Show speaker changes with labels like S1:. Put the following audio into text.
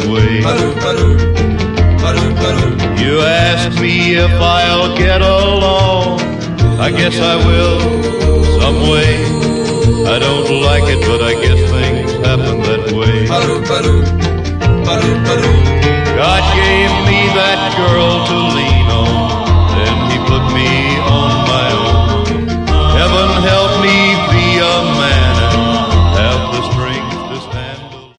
S1: way. You ask me if I'll get along, I guess I will some way. I don't like it, but I guess things happen that way.